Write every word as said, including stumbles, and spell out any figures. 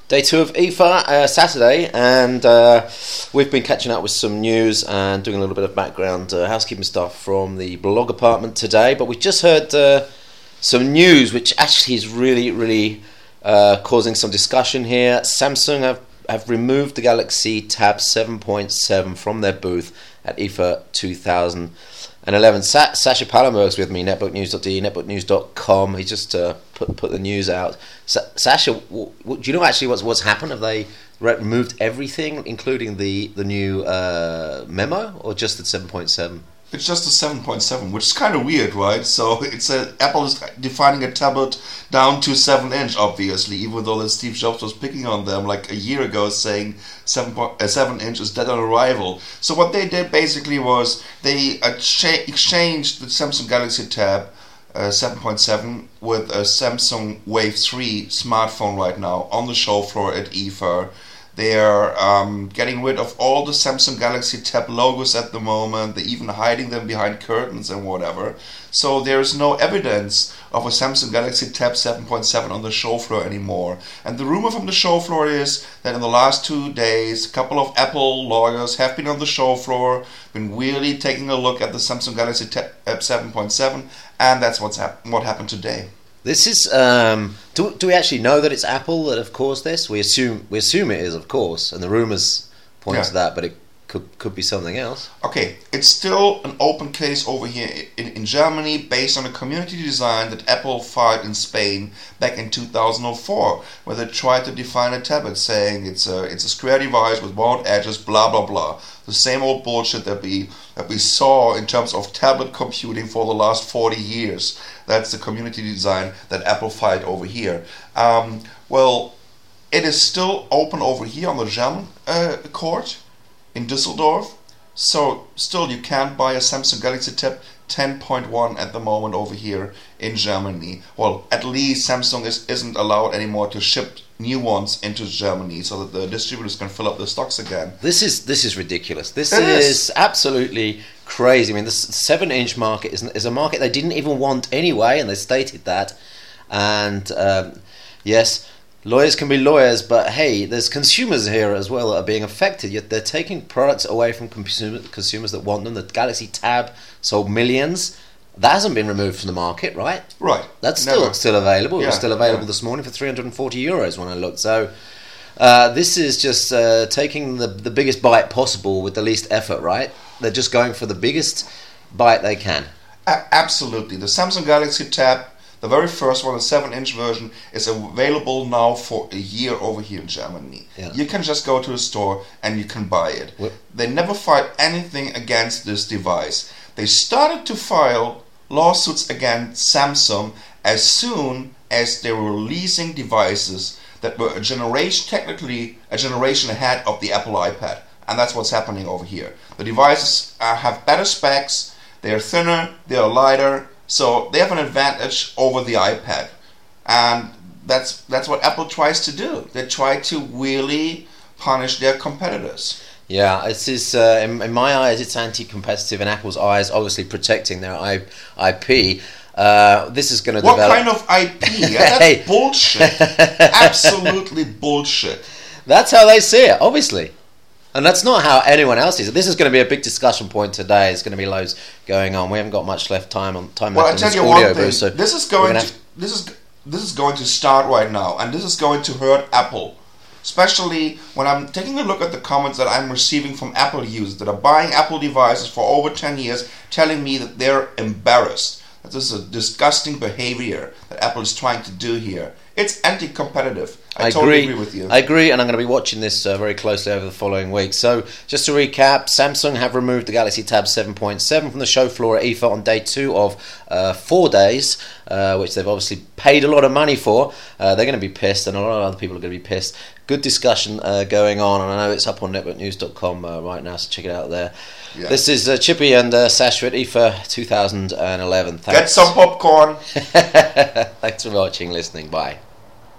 Day two of I F A, uh, Saturday, and uh, we've been catching up with some news and doing a little bit of background uh, housekeeping stuff from the blog apartment today. But we just heard uh, some news which actually is really, really uh, causing some discussion here. Samsung have, have removed the Galaxy Tab seven point seven from their booth at I F A two thousand eleven. Sa- Sasha Pallenberg's with me, netbook news dot d e, netbook news dot com. He just uh, put put the news out. Sa- Sasha, w- w- do you know actually what's what's happened? Have they re- removed everything, including the the new uh, memo, or just the seven point seven? It's just a seven point seven, which is kind of weird, right? So it's a, Apple is defining a tablet down to seven inch, obviously, even though Steve Jobs was picking on them like a year ago, saying seven, uh, seven inch is dead on arrival. So what they did basically was they excha- exchanged the Samsung Galaxy Tab uh, seven point seven with a Samsung Wave three smartphone right now on the show floor at I F A. They're um, getting rid of all the Samsung Galaxy Tab logos at the moment. They're even hiding them behind curtains and whatever. So there's no evidence of a Samsung Galaxy Tab seven point seven on the show floor anymore. And the rumor from the show floor is that in the last two days, a couple of Apple lawyers have been on the show floor, been really taking a look at the Samsung Galaxy Tab seven point seven, and that's what's hap- what happened today. This is. Um, do do we actually know that it's Apple that have caused this? We assume we assume it is, of course, and the rumors point Yeah. to that, but it could could be something else. Okay, it's still an open case over here in, in Germany based on a community design that Apple filed in Spain back in two thousand four, where they tried to define a tablet, saying it's a it's a square device with round edges, blah blah blah. The same old bullshit that we that we saw in terms of tablet computing for the last forty years. That's the community design that Apple filed over here. Um, well, it is still open over here on the German uh, court in Düsseldorf. So still you can't buy a Samsung Galaxy Tab ten point one at the moment over here in Germany. Well, at least Samsung is, isn't allowed anymore to ship new ones into Germany so that the distributors can fill up the stocks again. This is this is ridiculous. This It is, is. absolutely crazy. I mean, the seven-inch market is, is a market they didn't even want anyway, and they stated that. And um, yes, lawyers can be lawyers, but hey, there's consumers here as well that are being affected. Yet they're taking products away from consumer, consumers that want them. The Galaxy Tab sold millions. That hasn't been removed from the market, right? Right. That's still Never. still available. It was Yeah, still available yeah. this morning for three hundred forty euros when I looked. So uh, this is just uh, taking the the biggest bite possible with the least effort, right? They're just going for the biggest bite they can. A- absolutely. The Samsung Galaxy Tab, the very first one, the seven-inch version, is available now for a year over here in Germany. Yeah. You can just go to a store and you can buy it. What? They never filed anything against this device. They started to file lawsuits against Samsung as soon as they were releasing devices that were a generation, technically a generation ahead of the Apple iPad. And that's what's happening over here. The devices uh, have better specs, they are thinner, they are lighter, so they have an advantage over the iPad. And that's that's what Apple tries to do. They try to really punish their competitors. Yeah, it is. Uh, in, in my eyes, it's anti-competitive. In Apple's eyes, obviously protecting their I, IP. Uh, this is going to What develop. kind of I P? Yeah, that's Hey. bullshit. Absolutely bullshit. That's how they see it, obviously. And that's not how anyone else sees it. This is going to be a big discussion point today. There's going to be loads going on. We haven't got much left time on time Well, I left tell in you this one audio thing. booth. So this is we're going gonna to have- this is this is going to start right now, and this is going to hurt Apple. Especially when I'm taking a look at the comments that I'm receiving from Apple users that are buying Apple devices for over ten years, telling me that they're embarrassed. That this is a disgusting behavior that Apple is trying to do here. It's anti-competitive. I, I totally agree. agree with you. I agree, and I'm going to be watching this uh, very closely over the following week. So, just to recap, Samsung have removed the Galaxy Tab seven point seven from the show floor at I F A on day two of uh, four days, uh, which they've obviously paid a lot of money for. Uh, they're going to be pissed, and a lot of other people are going to be pissed. Good discussion uh, going on, and I know it's up on netbook news dot com uh, right now, so check it out there. Yeah. This is uh, Chippy and uh, Sasha at I F A two thousand eleven. Thanks. Get some popcorn. Thanks for watching, listening. Bye.